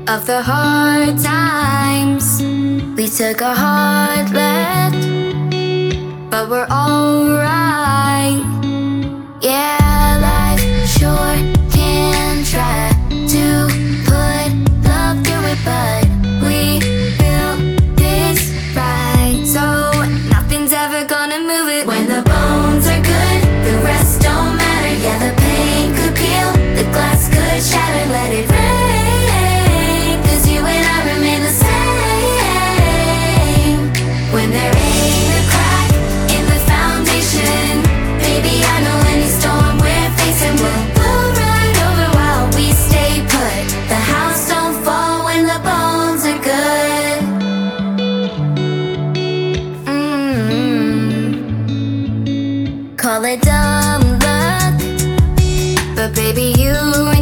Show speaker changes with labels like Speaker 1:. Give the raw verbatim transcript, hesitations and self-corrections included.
Speaker 1: of the hard times. We took a hard left, but we're alright. Yeah, life sure can try to put love through it, but we built this right, so nothing's ever gonna move it. When the bones are good, the rest don't matter. Yeah, the pain could peel, the glass could shatter. Let it rain, 'cause you and I remain the same. When there ain't a crack in the foundation, baby, I know any storm we're facing will blow right over while we stay put. The house don't fall when the bones are good. Mm-hmm. Call it dumb luck, but baby, you